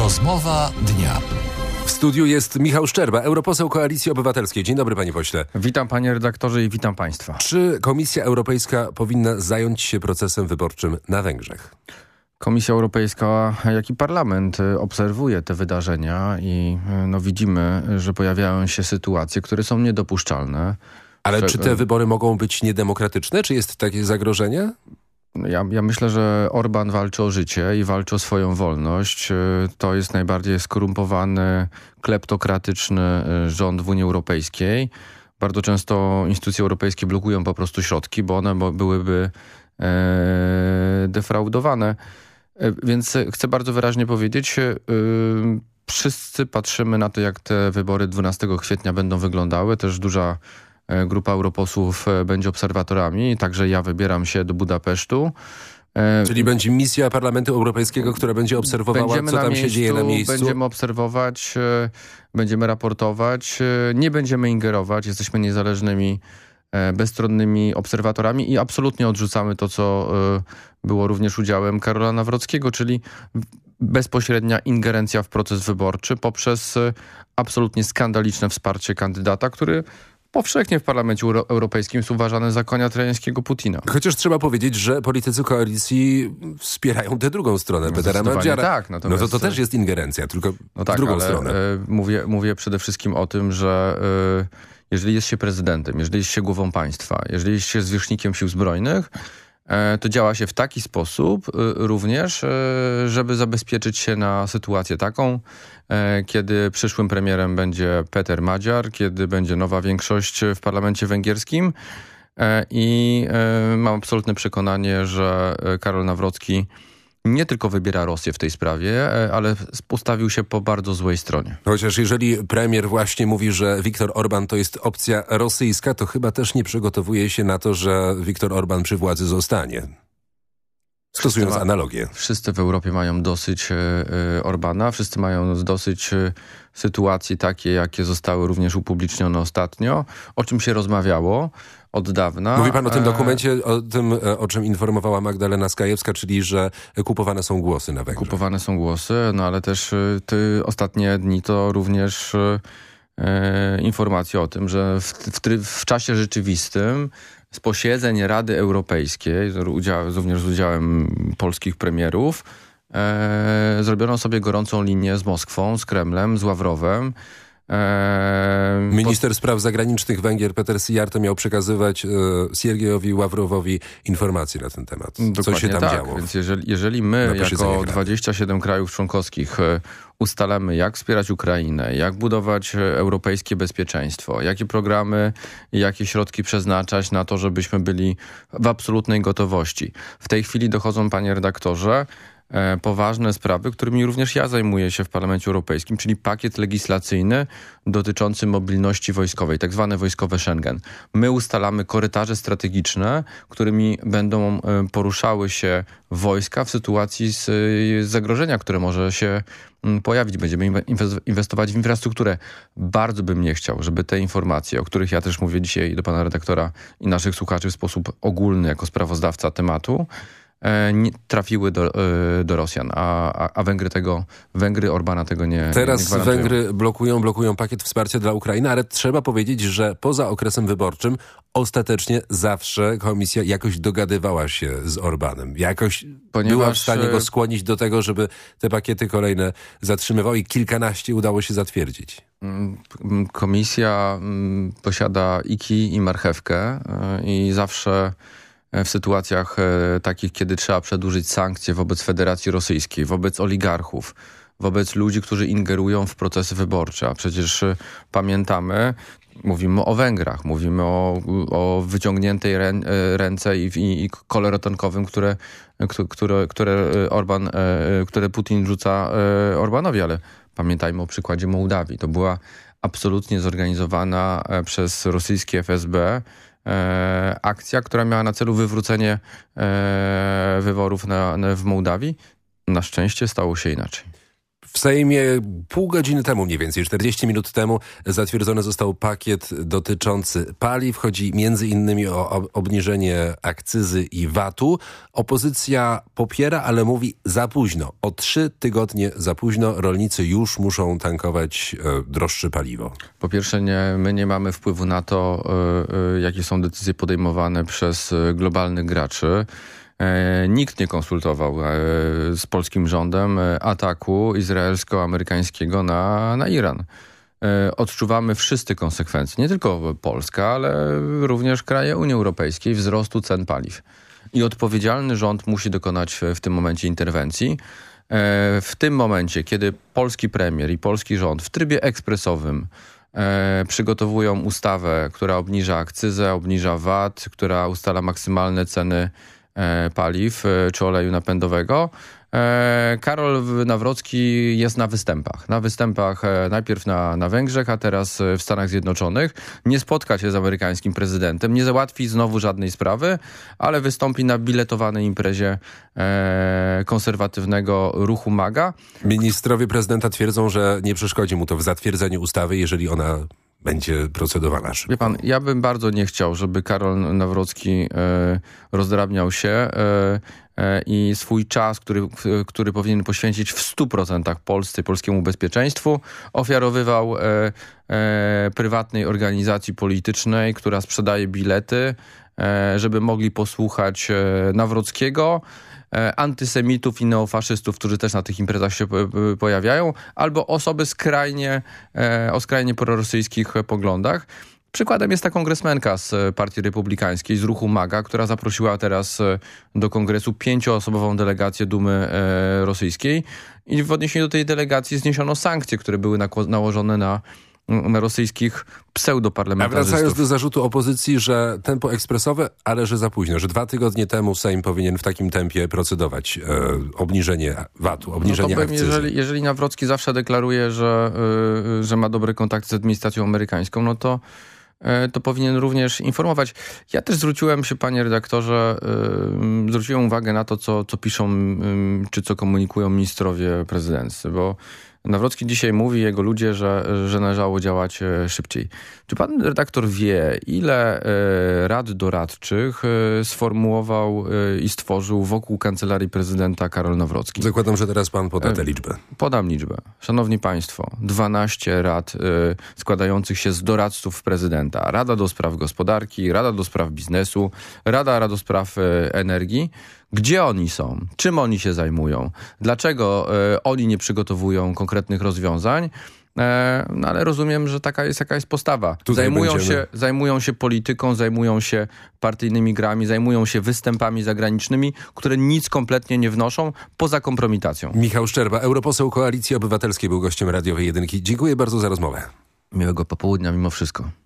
Rozmowa dnia. W studiu jest Michał Szczerba, europoseł Koalicji Obywatelskiej. Dzień dobry, panie pośle. Witam, panie redaktorze, i witam państwa. Czy Komisja Europejska powinna zająć się procesem wyborczym na Węgrzech? Komisja Europejska, jak i Parlament obserwuje te wydarzenia i widzimy, że pojawiają się sytuacje, które są niedopuszczalne. Ale czy te wybory mogą być niedemokratyczne? Czy jest takie zagrożenie? Ja myślę, że Orban walczy o życie i walczy o swoją wolność. To jest najbardziej skorumpowany, kleptokratyczny rząd w Unii Europejskiej. Bardzo często instytucje europejskie blokują po prostu środki, bo one byłyby defraudowane. Więc chcę bardzo wyraźnie powiedzieć, wszyscy patrzymy na to, jak te wybory 12 kwietnia będą wyglądały. Też duża grupa europosłów będzie obserwatorami, także ja wybieram się do Budapesztu. Czyli będzie misja Parlamentu Europejskiego, która będzie obserwowała, co tam się dzieje na miejscu? Będziemy obserwować, będziemy raportować, nie będziemy ingerować, jesteśmy niezależnymi, bezstronnymi obserwatorami i absolutnie odrzucamy to, co było również udziałem Karola Nawrockiego, czyli bezpośrednia ingerencja w proces wyborczy poprzez absolutnie skandaliczne wsparcie kandydata, który powszechnie w Parlamencie Europejskim jest uważany za konia trojańskiego Putina. Chociaż trzeba powiedzieć, że politycy koalicji wspierają tę drugą stronę, Petera Madzara. Tak, natomiast to też jest ingerencja, tylko w drugą stronę. Mówię przede wszystkim o tym, że jeżeli jest się prezydentem, jeżeli jest się głową państwa, jeżeli jest się zwierzchnikiem sił zbrojnych, to działa się w taki sposób również, żeby zabezpieczyć się na sytuację taką, kiedy przyszłym premierem będzie Peter Magyar, kiedy będzie nowa większość w parlamencie węgierskim i mam absolutne przekonanie, że Karol Nawrocki nie tylko wybiera Rosję w tej sprawie, ale postawił się po bardzo złej stronie. Chociaż jeżeli premier właśnie mówi, że Viktor Orban to jest opcja rosyjska, to chyba też nie przygotowuje się na to, że Viktor Orban przy władzy zostanie. Stosując analogię. Wszyscy w Europie mają dosyć Orbana, wszyscy mają dosyć sytuacji takie, jakie zostały również upublicznione ostatnio, o czym się rozmawiało od dawna. Mówi pan o tym dokumencie, o tym, o czym informowała Magdalena Skajewska, czyli że kupowane są głosy na Węgrzech. Kupowane są głosy, ale też ostatnie dni to również informacje o tym, że w czasie rzeczywistym z posiedzeń Rady Europejskiej, również z udziałem polskich premierów, zrobiono sobie gorącą linię z Moskwą, z Kremlem, z Ławrowem. Minister spraw zagranicznych Węgier Peter Szijjártó miał przekazywać Siergiejowi Ławrowowi informacje na ten temat. Dokładnie co się tam działo. Więc jeżeli my jako 27 krajów członkowskich ustalamy, jak wspierać Ukrainę, jak budować europejskie bezpieczeństwo, jakie programy i jakie środki przeznaczać na to, żebyśmy byli w absolutnej gotowości. W tej chwili dochodzą, panie redaktorze, poważne sprawy, którymi również ja zajmuję się w Parlamencie Europejskim, czyli pakiet legislacyjny dotyczący mobilności wojskowej, tak zwane wojskowe Schengen. My ustalamy korytarze strategiczne, którymi będą poruszały się wojska w sytuacji z zagrożenia, które może się pojawić. Będziemy inwestować w infrastrukturę. Bardzo bym nie chciał, żeby te informacje, o których ja też mówię dzisiaj do pana redaktora i naszych słuchaczy w sposób ogólny, jako sprawozdawca tematu, nie trafiły do Rosjan, a Węgry Orbana tego nie Teraz nie Węgry blokują pakiet wsparcia dla Ukrainy, ale trzeba powiedzieć, że poza okresem wyborczym ostatecznie zawsze komisja jakoś dogadywała się z Orbanem. Była w stanie go skłonić do tego, żeby te pakiety kolejne zatrzymywał i kilkanaście udało się zatwierdzić. Komisja posiada i kij, i marchewkę i zawsze w sytuacjach takich, kiedy trzeba przedłużyć sankcje wobec Federacji Rosyjskiej, wobec oligarchów, wobec ludzi, którzy ingerują w procesy wyborcze. A przecież pamiętamy, mówimy o Węgrach, mówimy o wyciągniętej ręce i kole ratunkowym, które Putin rzuca Orbanowi, ale pamiętajmy o przykładzie Mołdawii. To była absolutnie zorganizowana przez rosyjskie FSB akcja, która miała na celu wywrócenie wyborów w Mołdawii. Na szczęście stało się inaczej. W Sejmie pół godziny temu, mniej więcej 40 minut temu, zatwierdzony został pakiet dotyczący paliw. Chodzi między innymi o obniżenie akcyzy i VAT-u. Opozycja popiera, ale mówi za późno. O 3 tygodnie za późno rolnicy już muszą tankować droższe paliwo. Po pierwsze, my nie mamy wpływu na to, jakie są decyzje podejmowane przez globalnych graczy. Nikt nie konsultował z polskim rządem ataku izraelsko-amerykańskiego na Iran. Odczuwamy wszyscy konsekwencje, nie tylko Polska, ale również kraje Unii Europejskiej, wzrostu cen paliw. I odpowiedzialny rząd musi dokonać w tym momencie interwencji. W tym momencie, kiedy polski premier i polski rząd w trybie ekspresowym przygotowują ustawę, która obniża akcyzę, obniża VAT, która ustala maksymalne ceny paliw czy oleju napędowego. Karol Nawrocki jest na występach. Na występach najpierw na Węgrzech, a teraz w Stanach Zjednoczonych. Nie spotka się z amerykańskim prezydentem, nie załatwi znowu żadnej sprawy, ale wystąpi na biletowanej imprezie konserwatywnego ruchu MAGA. Ministrowie prezydenta twierdzą, że nie przeszkodzi mu to w zatwierdzeniu ustawy, jeżeli ona będzie procedowana szybko. Wie pan, ja bym bardzo nie chciał, żeby Karol Nawrocki rozdrabniał się i swój czas, który powinien poświęcić w 100% Polsce, polskiemu bezpieczeństwu, ofiarowywał prywatnej organizacji politycznej, która sprzedaje bilety, żeby mogli posłuchać Nawrockiego, antysemitów i neofaszystów, którzy też na tych imprezach się pojawiają, albo osoby o skrajnie prorosyjskich poglądach. Przykładem jest ta kongresmenka z Partii Republikańskiej, z ruchu MAGA, która zaprosiła teraz do kongresu 5-osobową delegację Dumy rosyjskiej i w odniesieniu do tej delegacji zniesiono sankcje, które były nałożone na rosyjskich pseudoparlamentarzystów. A wracając do zarzutu opozycji, że tempo ekspresowe, ale że za późno, że 2 tygodnie temu Sejm powinien w takim tempie procedować obniżenie VAT-u, obniżenie akcyzy. Jeżeli Nawrocki zawsze deklaruje, że ma dobre kontakty z administracją amerykańską, no to powinien również informować. Ja też zwróciłem się, panie redaktorze, zwróciłem uwagę na to, co piszą, czy co komunikują ministrowie prezydenccy, bo Nawrocki dzisiaj mówi, jego ludzie, że należało działać szybciej. Czy pan redaktor wie, ile rad doradczych sformułował i stworzył wokół kancelarii prezydenta Karol Nawrocki? Zakładam, że teraz pan poda tę liczbę. Podam liczbę. Szanowni państwo, 12 rad składających się z doradców prezydenta. Rada do spraw gospodarki, Rada do spraw biznesu, Rada do spraw energii. Gdzie oni są? Czym oni się zajmują? Dlaczego oni nie przygotowują konkretnych rozwiązań? No ale rozumiem, że taka jest jakaś postawa. Zajmują się polityką, zajmują się partyjnymi grami, zajmują się występami zagranicznymi, które nic kompletnie nie wnoszą poza kompromitacją. Michał Szczerba, europoseł Koalicji Obywatelskiej, był gościem radiowej Jedynki. Dziękuję bardzo za rozmowę. Miłego popołudnia mimo wszystko.